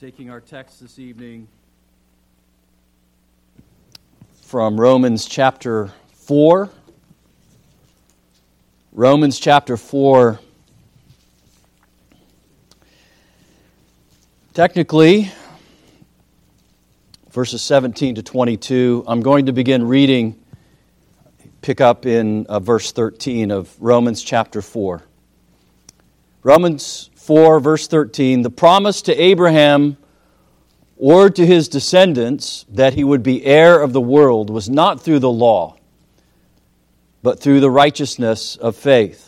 taking our text this evening from Romans chapter 4. Romans chapter 4. Technically, verses 17 to 22. I'm going to begin reading, pick up in verse 13 of Romans chapter 4. Romans 4, verse 13, the promise to Abraham or to his descendants that he would be heir of the world was not through the law, but through the righteousness of faith.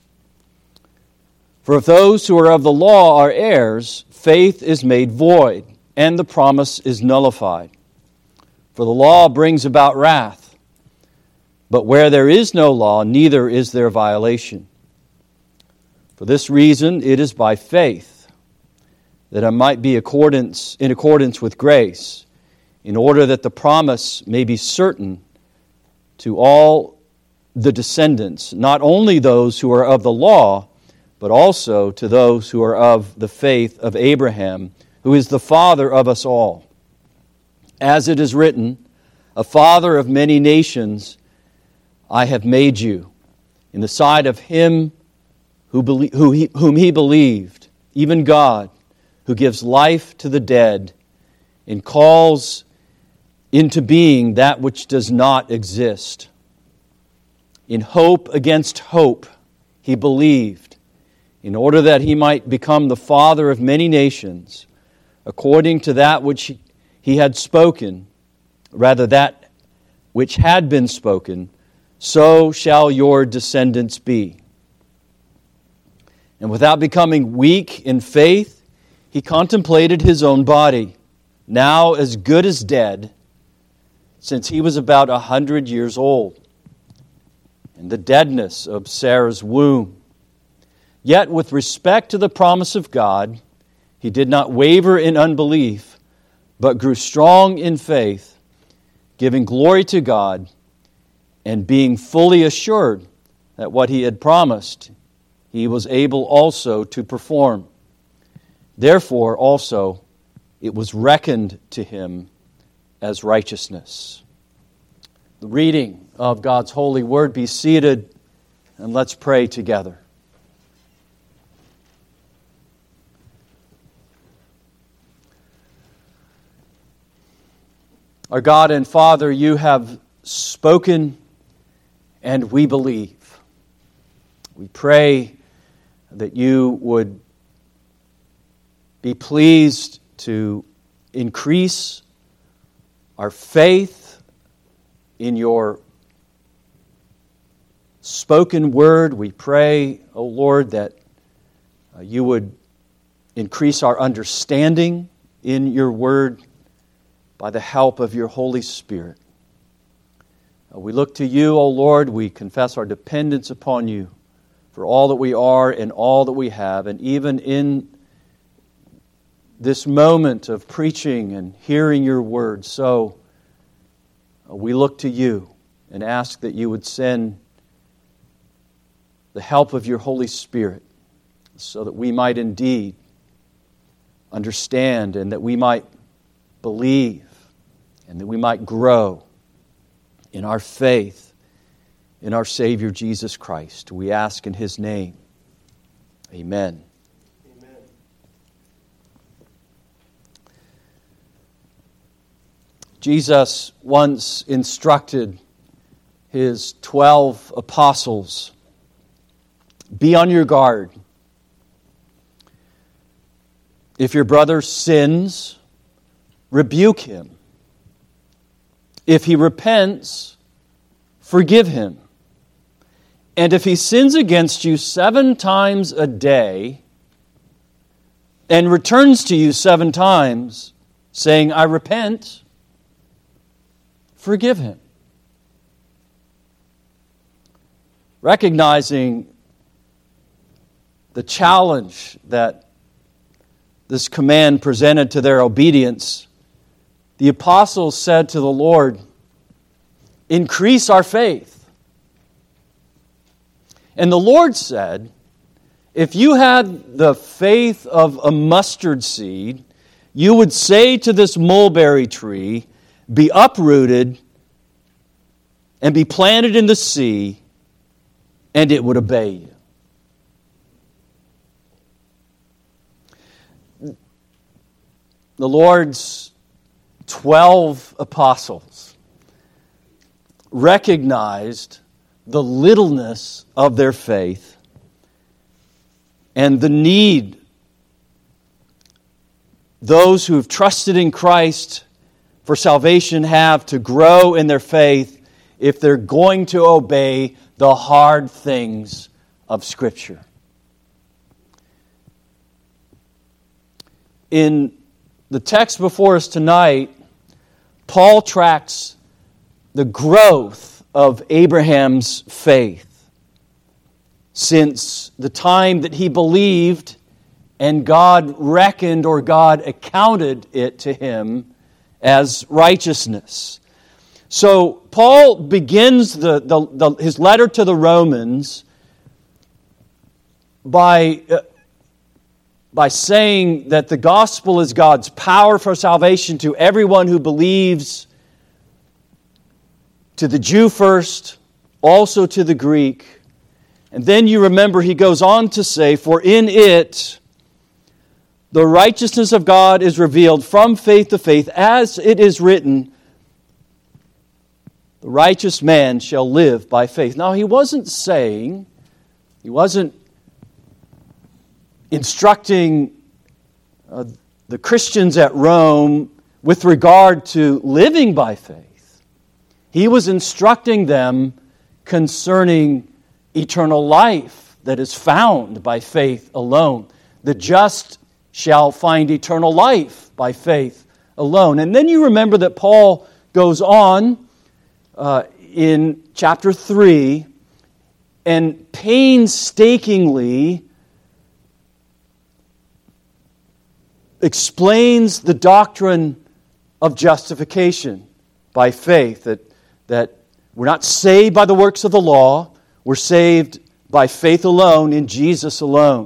For if those who are of the law are heirs, faith is made void, and the promise is nullified. For the law brings about wrath, but where there is no law, neither is there violation. For this reason, it is by faith that I might be in accordance with grace, in order that the promise may be certain to all the descendants, not only those who are of the law, but also to those who are of the faith of Abraham, who is the father of us all. As it is written, a father of many nations I have made you, in the sight of him whom he believed, even God, who gives life to the dead and calls into being that which does not exist. In hope against hope he believed, in order that he might become the father of many nations, according to that which he had spoken, rather that which had been spoken, so shall your descendants be. And without becoming weak in faith, he contemplated his own body, now as good as dead, since he was about 100 years old, and the deadness of Sarah's womb. Yet with respect to the promise of God, he did not waver in unbelief, but grew strong in faith, giving glory to God, and being fully assured that what he had promised, he was able also to perform. Therefore also it was reckoned to him as righteousness. The reading of God's holy word. Be seated and let's pray together. Our God and Father, you have spoken and we believe. We pray that you would be pleased to increase our faith in your spoken word. We pray, O Lord, that you would increase our understanding in your word by the help of your Holy Spirit. We look to you, O Lord. We confess our dependence upon you for all that we are and all that we have. And even in this moment of preaching and hearing your word, so we look to you and ask that you would send the help of your Holy Spirit so that we might indeed understand and that we might believe and that we might grow in our faith in our Savior Jesus Christ. We ask in His name. Amen. Amen. Jesus once instructed His 12 apostles, be on your guard. If your brother sins, rebuke him. If he repents, forgive him. And if he sins against you 7 times a day and returns to you 7 times, saying, I repent, forgive him. Recognizing the challenge that this command presented to their obedience, the apostles said to the Lord, increase our faith. And the Lord said, if you had the faith of a mustard seed, you would say to this mulberry tree, be uprooted and be planted in the sea, and it would obey you. The Lord's 12 apostles recognized the littleness of their faith and the need those who have trusted in Christ for salvation have to grow in their faith if they're going to obey the hard things of Scripture. In the text before us tonight, Paul tracks the growth of Abraham's faith since the time that he believed and God reckoned or God accounted it to him as righteousness. So Paul begins his letter to the Romans by saying that the gospel is God's power for salvation to everyone who believes, to the Jew first, also to the Greek. And then you remember he goes on to say, for in it the righteousness of God is revealed from faith to faith, as it is written, the righteous man shall live by faith. Now he wasn't instructing the Christians at Rome with regard to living by faith. He was instructing them concerning eternal life that is found by faith alone. The just shall find eternal life by faith alone. And then you remember that Paul goes on in chapter 3 and painstakingly explains the doctrine of justification by faith, that we're not saved by the works of the law, we're saved by faith alone in Jesus alone.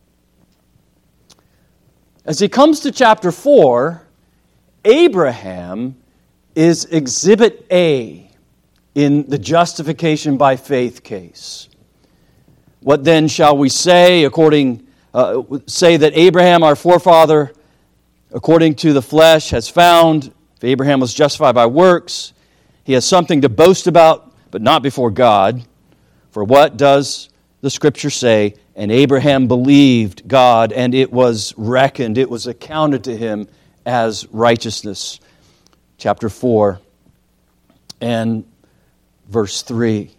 As he comes to chapter 4, Abraham is exhibit A in the justification by faith case. What then shall we say say that Abraham, our forefather, according to the flesh, has found, if Abraham was justified by works, he has something to boast about, but not before God. For what does the Scripture say? And Abraham believed God, and it was reckoned, it was accounted to him as righteousness. Chapter 4 and verse 3.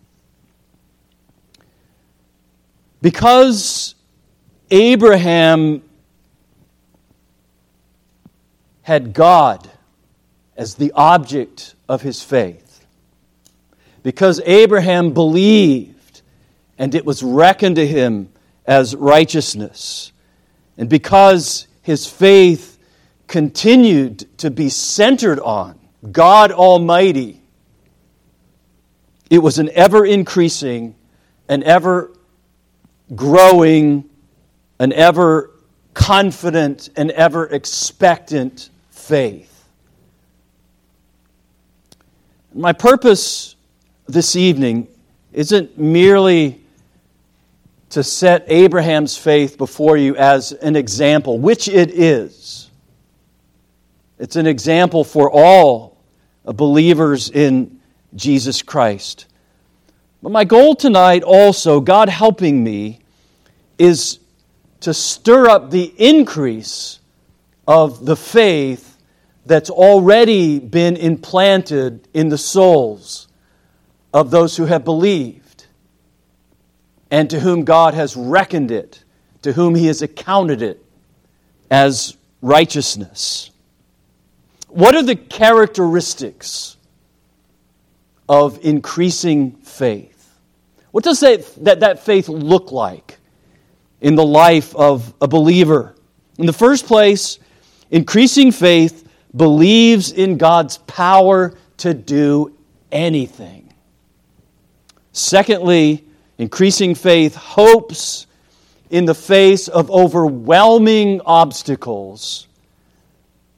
Because Abraham had God as the object of his faith, because Abraham believed, and it was reckoned to him as righteousness, and because his faith continued to be centered on God Almighty, it was an ever-increasing, an ever-growing, an ever-confident, an ever-expectant faith. My purpose this evening isn't merely to set Abraham's faith before you as an example, which it is. It's an example for all believers in Jesus Christ. But my goal tonight also, God helping me, is to stir up the increase of the faith that's already been implanted in the souls of those who have believed, and to whom God has reckoned it, to whom He has accounted it as righteousness. What are the characteristics of increasing faith? What does that faith look like in the life of a believer? In the first place, increasing faith believes in God's power to do anything. Secondly, increasing faith hopes in the face of overwhelming obstacles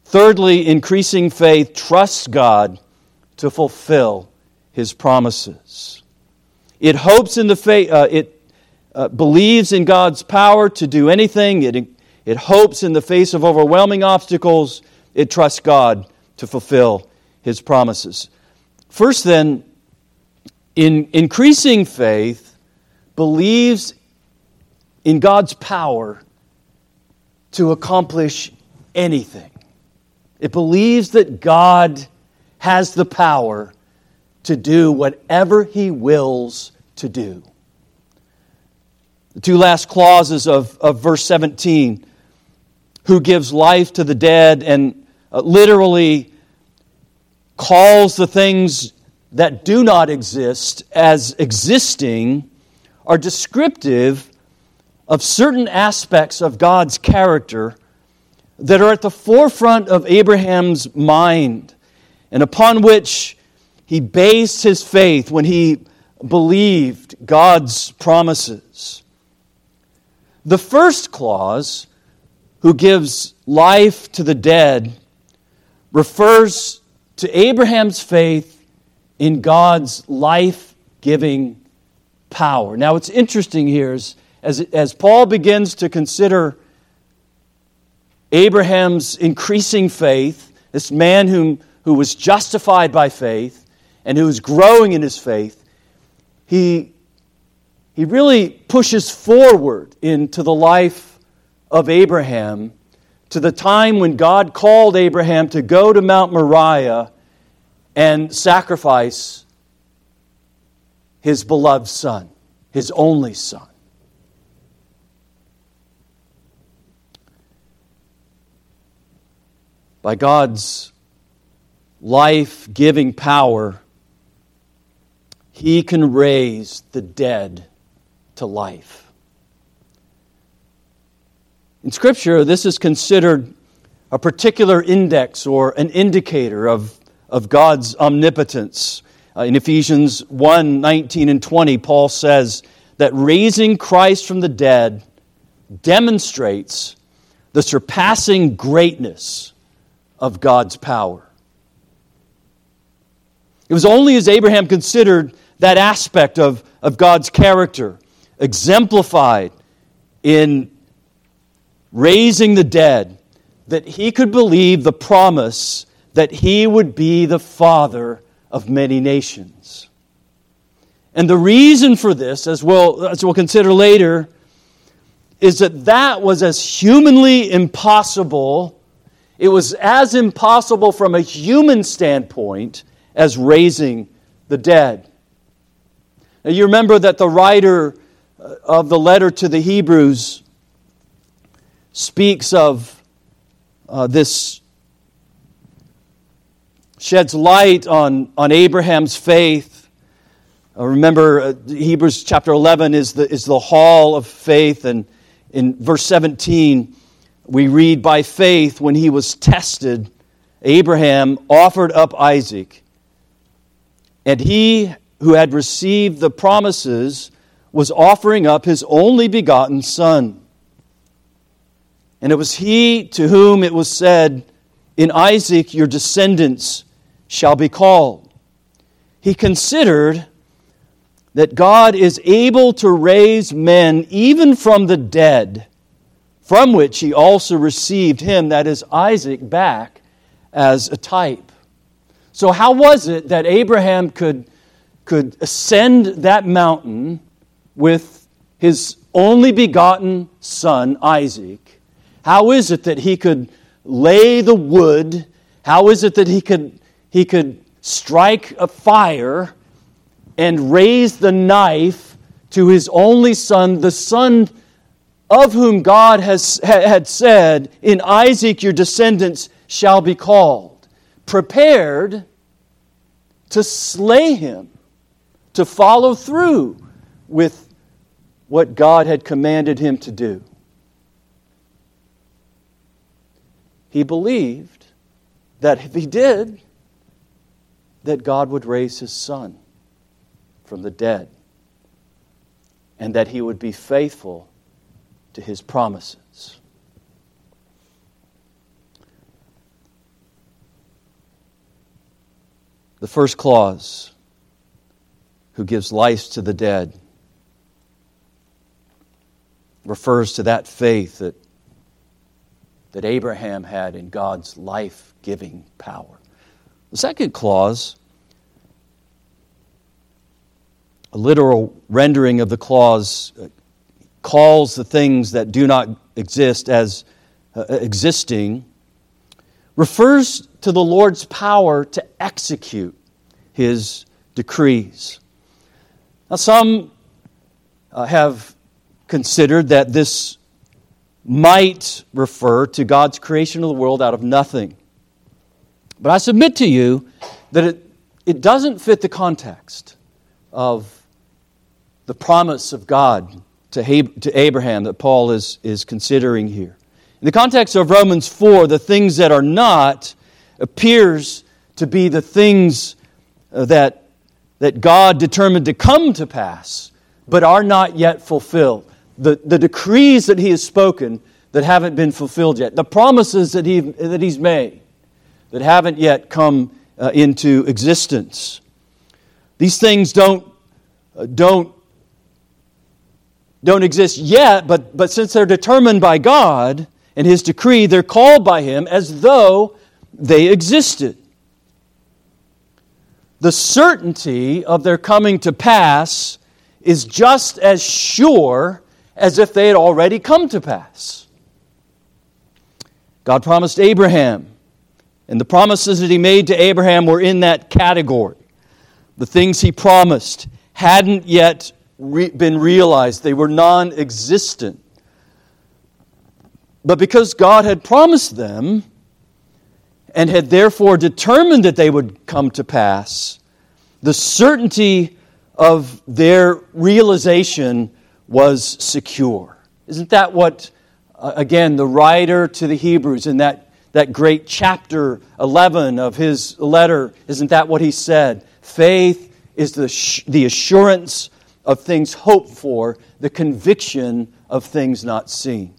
Thirdly, increasing faith trusts God to fulfill His promises. It hopes in the faith. It believes in God's power to do anything. It hopes in the face of overwhelming obstacles. It trusts God to fulfill His promises. First, then, in increasing faith, believes in God's power to accomplish anything. It believes that God has the power to do whatever He wills to do. The two last clauses of verse 17, who gives life to the dead, and literally calls the things that do not exist as existing, are descriptive of certain aspects of God's character that are at the forefront of Abraham's mind, and upon which he based his faith when he believed God's promises. The first clause, who gives life to the dead, refers to Abraham's faith in God's life-giving power. Now, what's interesting here is, as Paul begins to consider Abraham's increasing faith, this man who was justified by faith and who was growing in his faith, he really pushes forward into the life of Abraham to the time when God called Abraham to go to Mount Moriah and sacrifice his beloved son, his only son. By God's life-giving power, He can raise the dead to life. In Scripture, this is considered a particular index or an indicator of God's omnipotence. In Ephesians 1:19 and 20, Paul says that raising Christ from the dead demonstrates the surpassing greatness of God's power. It was only as Abraham considered that aspect of God's character, exemplified in raising the dead, that he could believe the promise that he would be the father of many nations. And the reason for this, as we'll consider later, is that was as humanly impossible. It was as impossible from a human standpoint as raising the dead. Now, you remember that the writer of the letter to the Hebrews speaks of this, sheds light on Abraham's faith. Remember, Hebrews chapter 11 is the hall of faith, and in verse 17, we read, by faith, when he was tested, Abraham offered up Isaac. And he who had received the promises was offering up his only begotten son. And it was he to whom it was said, in Isaac your descendants shall be called. He considered that God is able to raise men even from the dead, from which he also received him, that is Isaac, back as a type. So how was it that Abraham could ascend that mountain with his only begotten son, Isaac? How is it that he could lay the wood? How is it that he could strike a fire and raise the knife to his only son, the son of whom God had said, in Isaac your descendants shall be called, prepared to slay him, to follow through with what God had commanded him to do? He believed that if he did, that God would raise his son from the dead, and that he would be faithful to his promises. The first clause, who gives life to the dead, refers to that faith that Abraham had in God's life-giving power. The second clause, a literal rendering of the clause, calls the things that do not exist as existing, refers to the Lord's power to execute His decrees. Now, some have considered that this might refer to God's creation of the world out of nothing. But I submit to you that it doesn't fit the context of the promise of God to Abraham that Paul is considering here. In the context of Romans 4, the things that are not appears to be the things that God determined to come to pass, but are not yet fulfilled. The decrees that He has spoken that haven't been fulfilled yet. The promises that He's made that haven't yet come into existence. These things don't exist yet, but since they're determined by God and His decree, they're called by Him as though they existed. The certainty of their coming to pass is just as sure as if they had already come to pass. God promised Abraham, and the promises that He made to Abraham were in that category. The things He promised hadn't yet been realized. They were non-existent. But because God had promised them and had therefore determined that they would come to pass, the certainty of their realization was secure. Isn't that what, again, the writer to the Hebrews in that great chapter 11 of his letter, isn't that what he said? Faith is the assurance of things hoped for, the conviction of things not seen.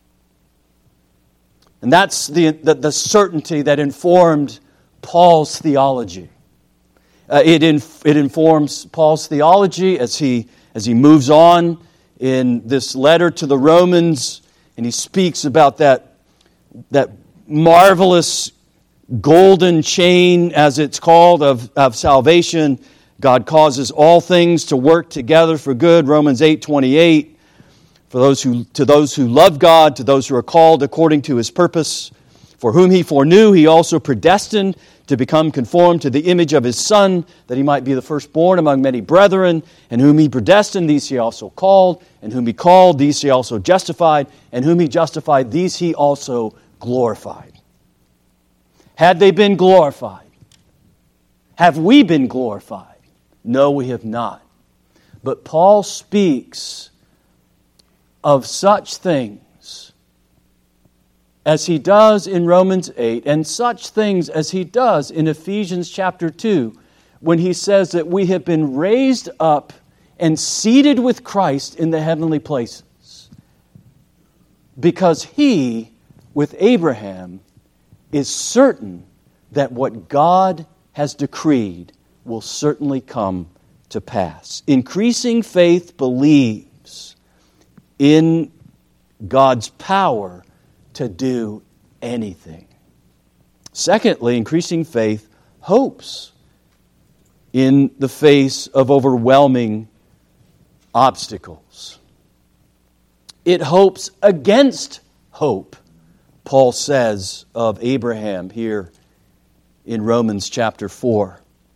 And that's the certainty that informed Paul's theology. It informs Paul's theology as he moves on in this letter to the Romans, and he speaks about that marvelous golden chain, as it's called, of salvation. God causes all things to work together for good, Romans 8:28. To those who love God, to those who are called according to His purpose, for whom He foreknew, He also predestined to become conformed to the image of His Son, that He might be the firstborn among many brethren. And whom He predestined, these He also called. And whom He called, these He also justified. And whom He justified, these He also glorified. Had they been glorified? Have we been glorified? No, we have not. But Paul speaks of such things as he does in Romans 8, and such things as he does in Ephesians chapter 2, when he says that we have been raised up and seated with Christ in the heavenly places, because he, with Abraham, is certain that what God has decreed will certainly come to pass. Increasing faith believes in God's power to do anything. Secondly, increasing faith hopes in the face of overwhelming obstacles. It hopes against hope, Paul says of Abraham here in Romans chapter 4.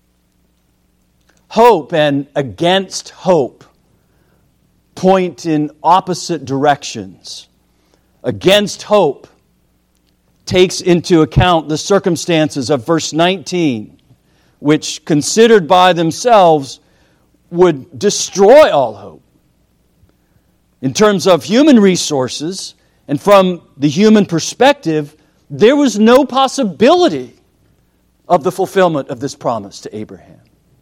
Hope and against hope point in opposite directions. Against hope takes into account the circumstances of verse 19, which, considered by themselves, would destroy all hope. In terms of human resources, and from the human perspective, there was no possibility of the fulfillment of this promise to Abraham.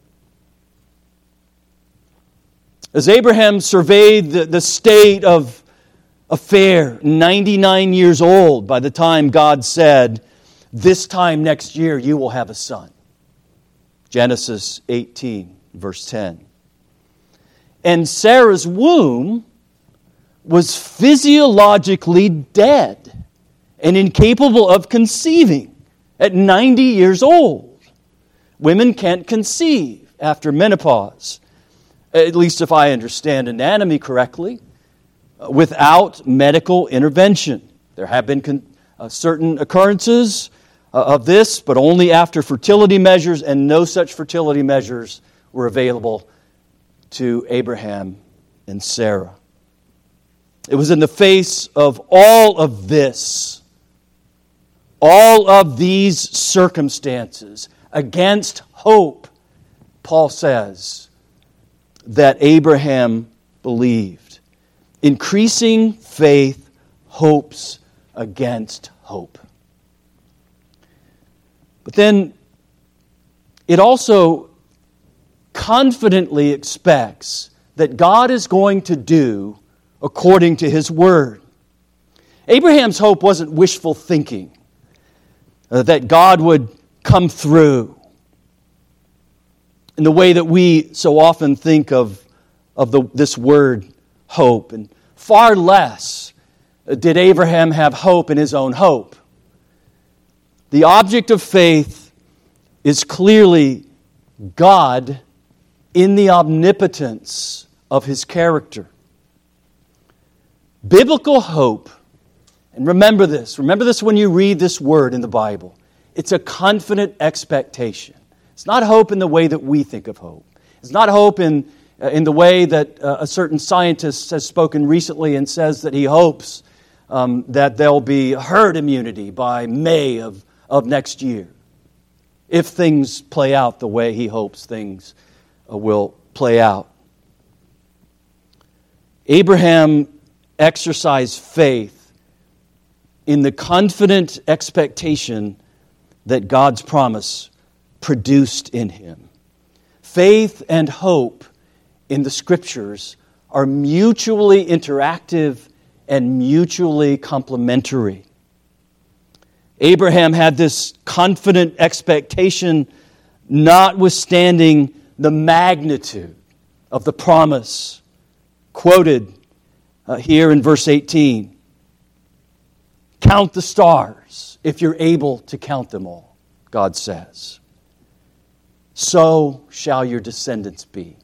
As Abraham surveyed the state of affair, 99 years old by the time God said, "This time next year you will have a son," Genesis 18, verse 10. And Sarah's womb was physiologically dead and incapable of conceiving at 90 years old. Women can't conceive after menopause, at least if I understand anatomy correctly, without medical intervention. There have been certain occurrences of this, but only after fertility measures, and no such fertility measures were available to Abraham and Sarah. It was in the face of all of this, all of these circumstances, against hope, Paul says, that Abraham believed. Increasing faith hopes against hope. But then it also confidently expects that God is going to do according to His Word. Abraham's hope wasn't wishful thinking, that God would come through in the way that we so often think of this word hope. And far less did Abraham have hope in his own hope. The object of faith is clearly God in the omnipotence of His character. Biblical hope, and remember this when you read this word in the Bible, it's a confident expectation. It's not hope in the way that we think of hope. It's not hope in the way that a certain scientist has spoken recently and says that he hopes that there'll be herd immunity by May of next year, if things play out the way he hopes things will play out. Abraham exercised faith in the confident expectation that God's promise produced in him. Faith and hope in the Scriptures are mutually interactive and mutually complementary. Abraham had this confident expectation, notwithstanding the magnitude of the promise quoted here in verse 18. Count the stars if you're able to count them all, God says. So shall your descendants be.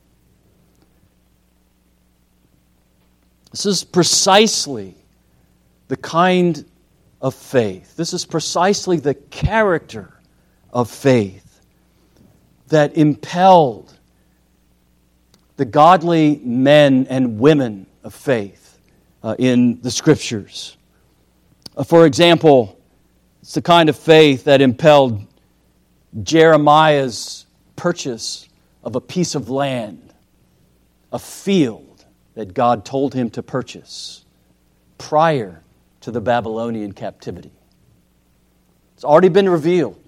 This is precisely the kind of faith. This is precisely the character of faith that impelled the godly men and women of faith in the Scriptures. For example, it's the kind of faith that impelled Jeremiah's purchase of a piece of land, a field that God told him to purchase prior to the Babylonian captivity. It's already been revealed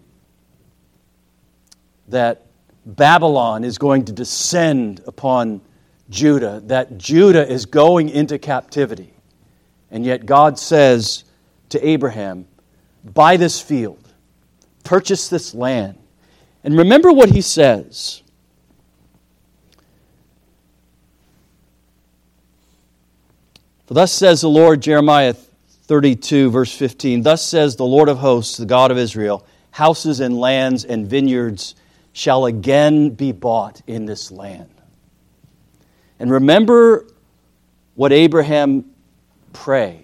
that Babylon is going to descend upon Judah, that Judah is going into captivity. And yet God says to Abraham, buy this field, purchase this land. And remember what he says. For thus says the Lord, Jeremiah 32, verse 15, thus says the Lord of hosts, the God of Israel, houses and lands and vineyards shall again be bought in this land. And remember what Abraham prayed.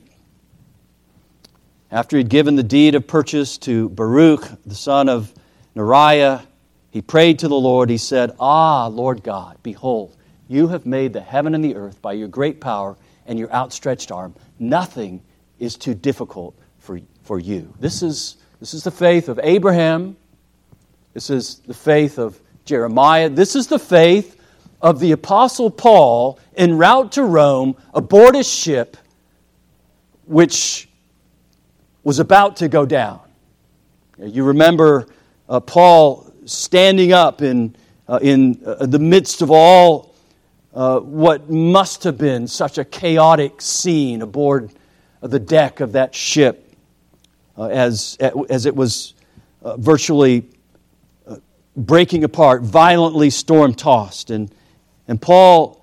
After he'd given the deed of purchase to Baruch, the son of Neriah, he prayed to the Lord. He said, Ah, Lord God, behold, you have made the heaven and the earth by your great power and your outstretched arm. Nothing is too difficult for you. This is the faith of Abraham. This is the faith of Jeremiah. This is the faith of the Apostle Paul en route to Rome aboard a ship which was about to go down. You remember Paul standing up in the midst of all what must have been such a chaotic scene aboard the deck of that ship as it was virtually breaking apart, violently storm-tossed. And Paul,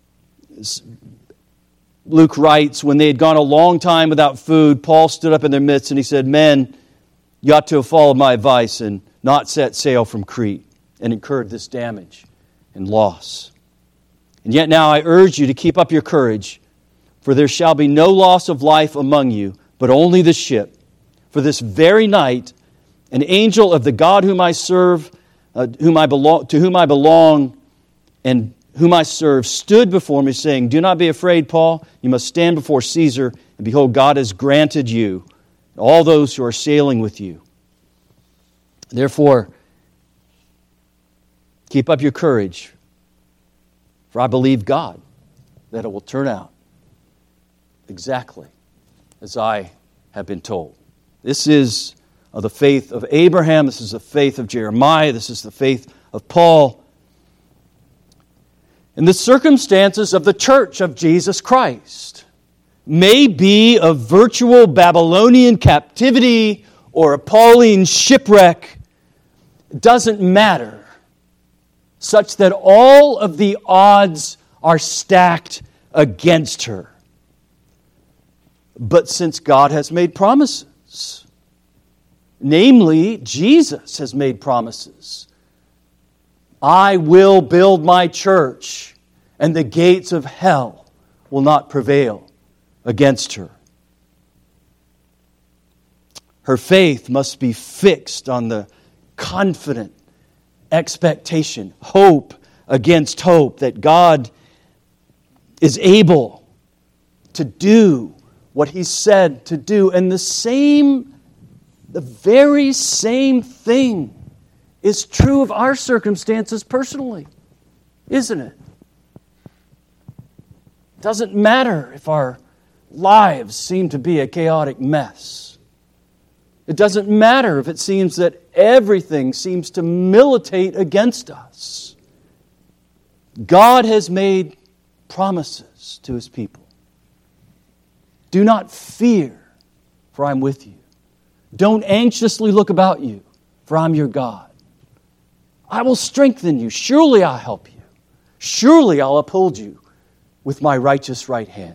Luke writes, when they had gone a long time without food, Paul stood up in their midst and he said, "Men, you ought to have followed my advice and not set sail from Crete and incurred this damage and loss. And yet now I urge you to keep up your courage, for there shall be no loss of life among you, but only the ship. For this very night, an angel of the God whom I serve, to whom I belong, and whom I serve, stood before me, saying, 'Do not be afraid, Paul. You must stand before Caesar, and behold, God has granted you all those who are sailing with you. Therefore, keep up your courage, for I believe God that it will turn out exactly as I have been told.'" This is the faith of Abraham. This is the faith of Jeremiah. This is the faith of Paul. And the circumstances of the church of Jesus Christ may be a virtual Babylonian captivity or a Pauline shipwreck. It doesn't matter, such that all of the odds are stacked against her. But since God has made promises, namely, Jesus has made promises, "I will build my church, and the gates of hell will not prevail against her." Her faith must be fixed on the confident expectation, hope against hope, that God is able to do what He said to do. And the very same thing is true of our circumstances personally, isn't it? It doesn't matter if our lives seem to be a chaotic mess. It doesn't matter if it seems that everything seems to militate against us. God has made promises to His people. "Do not fear, for I am with you. Don't anxiously look about you, for I am your God. I will strengthen you. Surely I'll help you. Surely I'll uphold you with my righteous right hand."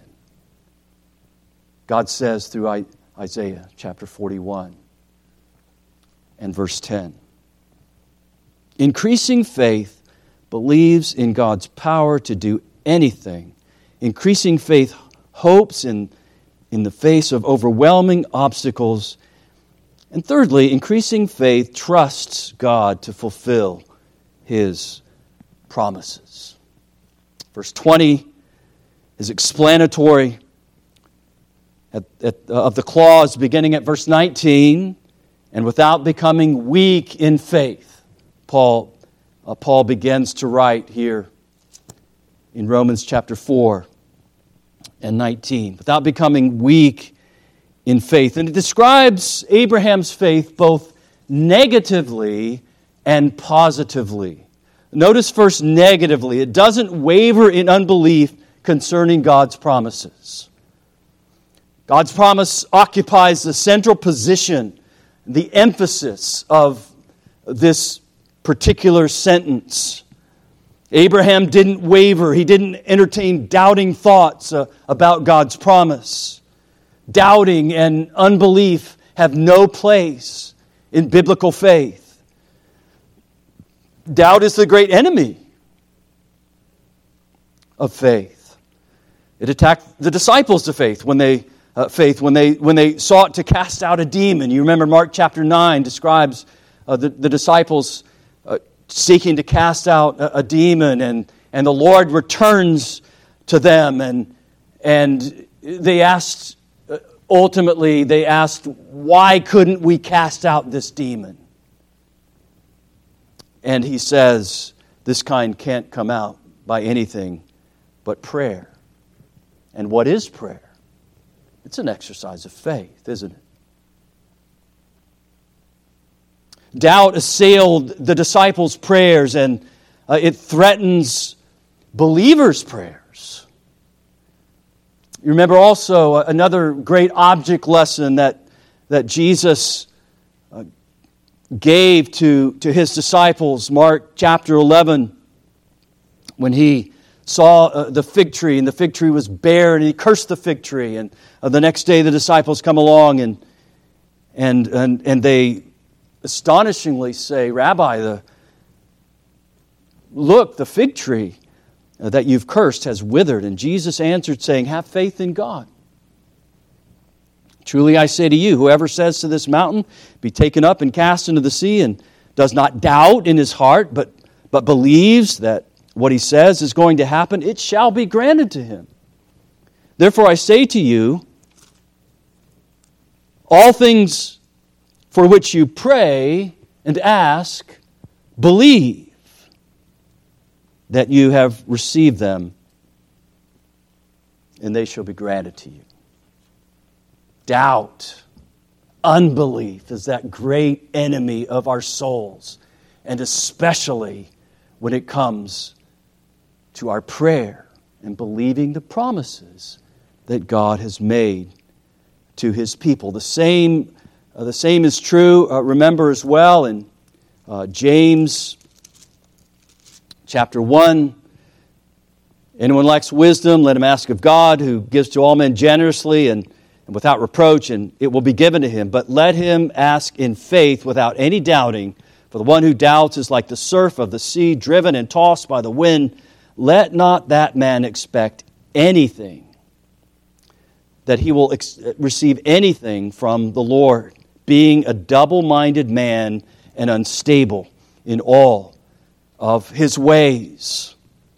God says through Isaiah chapter 41 and verse 10. Increasing faith believes in God's power to do anything. Increasing faith hopes in the face of overwhelming obstacles. And thirdly, increasing faith trusts God to fulfill His promises. Verse 20 is explanatory of the clause beginning at verse 19. "And without becoming weak in faith," Paul begins to write here in Romans chapter 4 and 19. Without becoming weak in faith. And it describes Abraham's faith both negatively and positively. Notice first negatively. It doesn't waver in unbelief concerning God's promises. God's promise occupies the central position, the emphasis of this particular sentence. Abraham didn't waver. He didn't entertain doubting thoughts about God's promise. Doubting and unbelief have no place in biblical faith. Doubt is the great enemy of faith. It attacked the disciples of faith when they sought to cast out a demon. You remember Mark chapter 9 describes the disciples seeking to cast out a demon, and the Lord returns to them, and they asked. Ultimately, they asked, "Why couldn't we cast out this demon?" And He says, "This kind can't come out by anything but prayer." And what is prayer? It's an exercise of faith, isn't it? Doubt assailed the disciples' prayers, and it threatens believers' prayers. You remember also another great object lesson that Jesus gave to his disciples, Mark chapter 11, when he saw the fig tree, and the fig tree was bare, and he cursed the fig tree. And the next day the disciples come along and they astonishingly say, Rabbi, look, the fig tree that you've cursed has withered. And Jesus answered, saying, have faith in God. Truly I say to you, whoever says to this mountain, be taken up and cast into the sea, and does not doubt in his heart, but believes that what he says is going to happen, it shall be granted to him. Therefore I say to you, all things for which you pray and ask, believe that you have received them, and they shall be granted to you. Doubt, unbelief is that great enemy of our souls, and especially when it comes to our prayer and believing the promises that God has made to His people. The same is true, remember as well, in James chapter 1. Anyone lacks wisdom, let him ask of God, who gives to all men generously and without reproach, and it will be given to him. But let him ask in faith without any doubting. For the one who doubts is like the surf of the sea, driven and tossed by the wind. Let not that man expect anything, that he will receive anything from the Lord, being a double-minded man and unstable in all of his ways.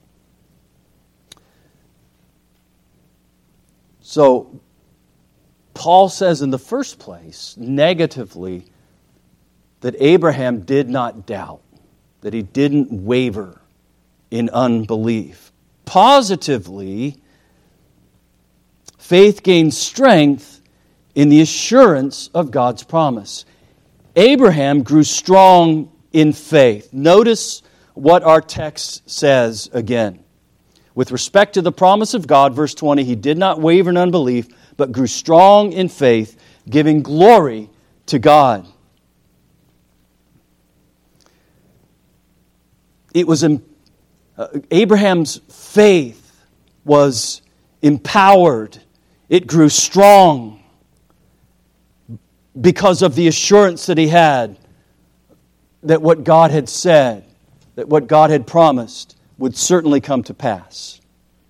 So, Paul says in the first place, negatively, that Abraham did not doubt, that he didn't waver in unbelief. Positively, faith gains strength in the assurance of God's promise. Abraham grew strong in faith. Notice what our text says again. With respect to the promise of God, verse 20, he did not waver in unbelief, but grew strong in faith, giving glory to God. It was Abraham's faith was empowered. It grew strong because of the assurance that he had that what God had said, that what God had promised would certainly come to pass.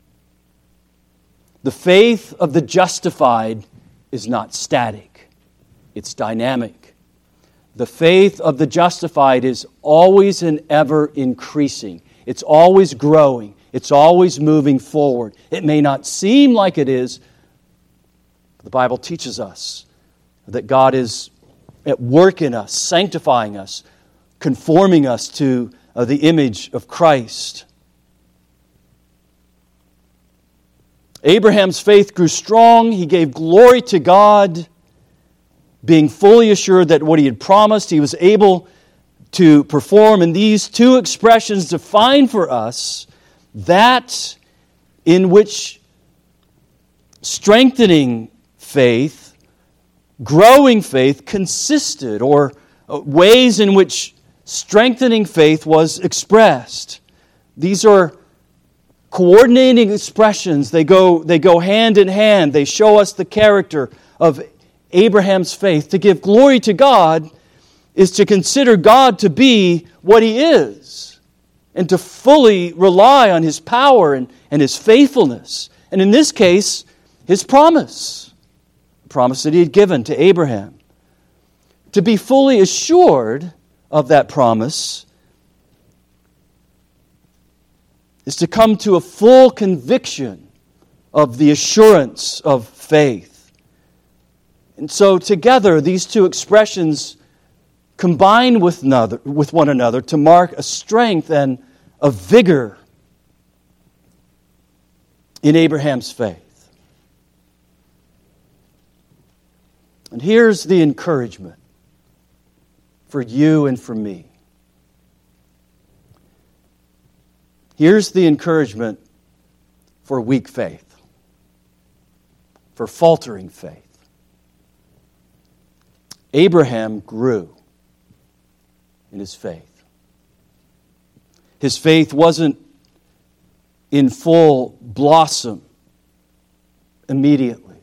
The faith of the justified is not static. It's dynamic. The faith of the justified is always and ever increasing. It's always growing. It's always moving forward. It may not seem like it is, but the Bible teaches us that God is at work in us, sanctifying us, conforming us to the image of Christ. Abraham's faith grew strong. He gave glory to God, being fully assured that what he had promised, he was able to perform. And these two expressions define for us that in which strengthening faith, growing faith consisted, or ways in which strengthening faith was expressed. These are coordinating expressions. They go hand in hand. They show us the character of Abraham's faith. To give glory to God is to consider God to be what He is, and to fully rely on His power and His faithfulness. And in this case, His promise, the promise that He had given to Abraham. To be fully assured of that promise is to come to a full conviction of the assurance of faith. And so together, these two expressions combine with one another to mark a strength and a vigor in Abraham's faith. And here's the encouragement for you and for me. Here's the encouragement for weak faith, for faltering faith. Abraham grew in his faith. His faith wasn't in full blossom immediately.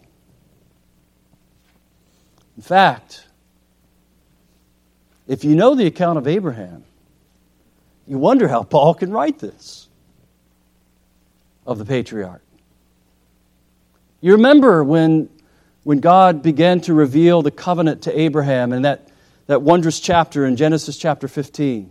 In fact, if you know the account of Abraham, you wonder how Paul can write this of the patriarch. You remember when God began to reveal the covenant to Abraham in that wondrous chapter in Genesis chapter 15,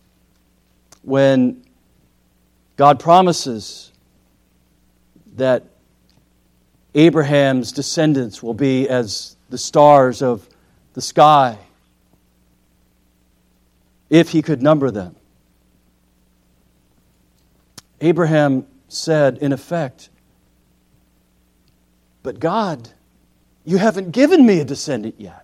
when God promises that Abraham's descendants will be as the stars of the sky, if he could number them. Abraham said, in effect, "But God, you haven't given me a descendant yet.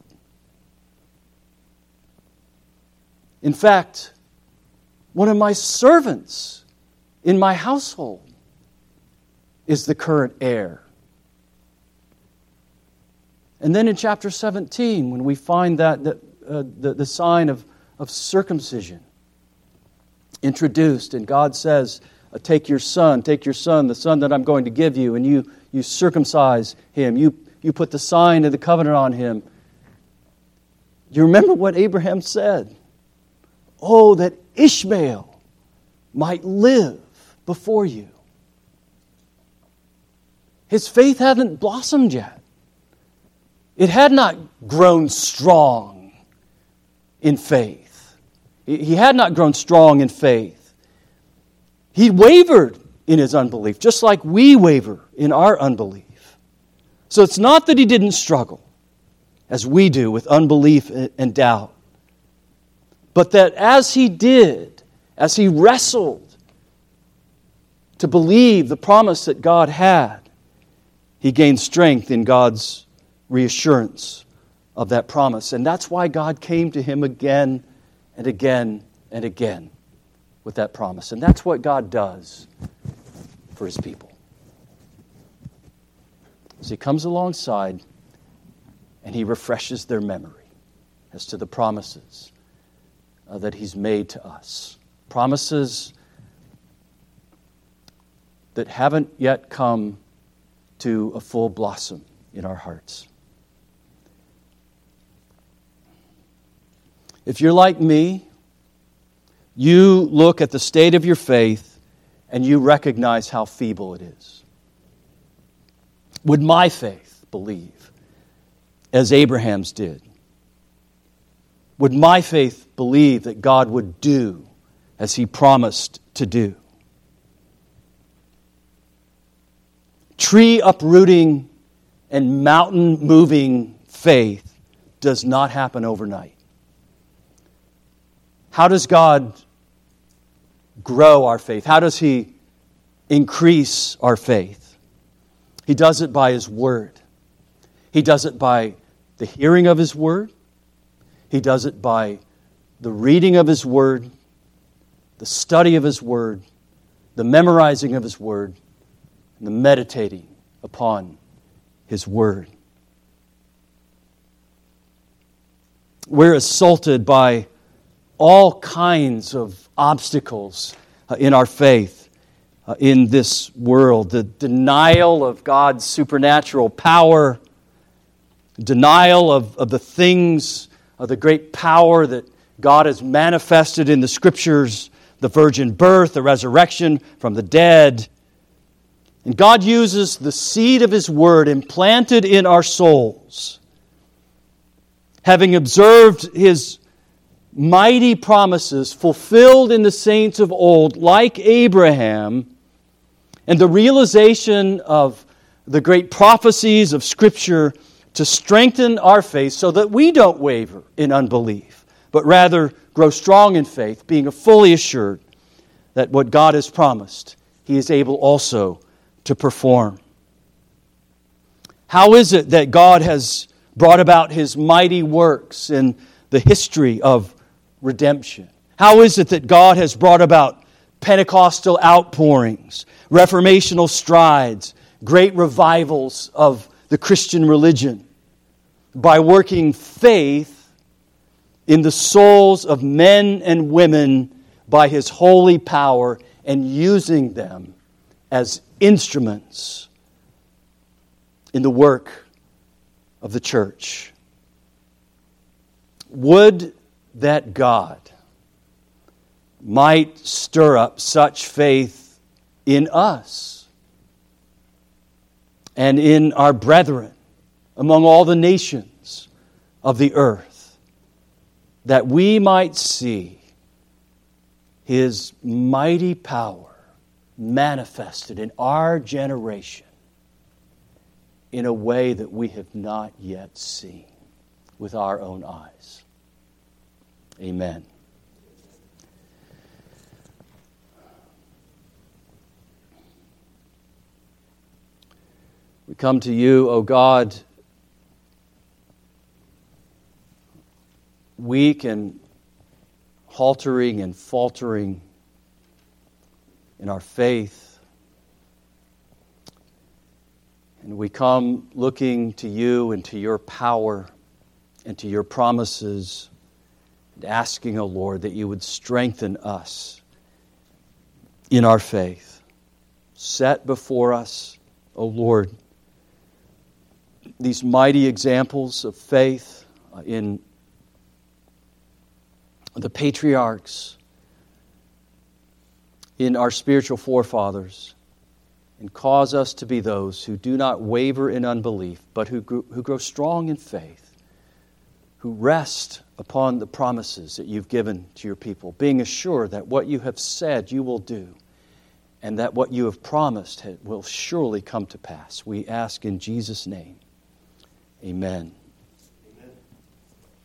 In fact, one of my servants in my household is the current heir." And then in chapter 17, when we find that the sign of circumcision introduced, and God says, take your son, the son that I'm going to give you, and you circumcise him. You put the sign of the covenant on him. You remember what Abraham said? "Oh, that Ishmael might live before you." His faith hadn't blossomed yet. It had not grown strong in faith. He had not grown strong in faith. He wavered in his unbelief, just like we waver in our unbelief. So it's not that he didn't struggle, as we do, with unbelief and doubt, but that as he did, as he wrestled to believe the promise that God had, he gained strength in God's reassurance of that promise. And that's why God came to him again and again and again with that promise. And that's what God does for his people. As he comes alongside and he refreshes their memory as to the promises that he's made to us. Promises that haven't yet come to a full blossom in our hearts. If you're like me, you look at the state of your faith and you recognize how feeble it is. Would my faith believe as Abraham's did? Would my faith believe that God would do as he promised to do? Tree uprooting and mountain moving faith does not happen overnight. How does God grow our faith? How does he increase our faith? He does it by his word. He does it by the hearing of his word. He does it by the reading of his word, the study of his word, the memorizing of his word, and the meditating upon his word. We're assaulted by all kinds of obstacles in our faith in this world. The denial of God's supernatural power, denial of the things, of the great power that God has manifested in the Scriptures, the virgin birth, the resurrection from the dead. And God uses the seed of his word implanted in our souls, having observed his mighty promises fulfilled in the saints of old, like Abraham, and the realization of the great prophecies of Scripture to strengthen our faith so that we don't waver in unbelief, but rather grow strong in faith, being fully assured that what God has promised, he is able also to perform. How is it that God has brought about his mighty works in the history of redemption? How is it that God has brought about Pentecostal outpourings, reformational strides, great revivals of the Christian religion? By working faith in the souls of men and women by His holy power and using them as instruments in the work of the church. Would that God might stir up such faith in us and in our brethren among all the nations of the earth, that we might see His mighty power manifested in our generation in a way that we have not yet seen with our own eyes. Amen. We come to You, O God, weak and haltering and faltering in our faith. And we come looking to You and to Your power and to Your promises, and asking, O Lord, that You would strengthen us in our faith. Set before us, O Lord, these mighty examples of faith in the patriarchs, in our spiritual forefathers, and cause us to be those who do not waver in unbelief, but who grow strong in faith, who rest upon the promises that You've given to Your people, being assured that what You have said You will do, and that what You have promised will surely come to pass. We ask in Jesus' name. Amen.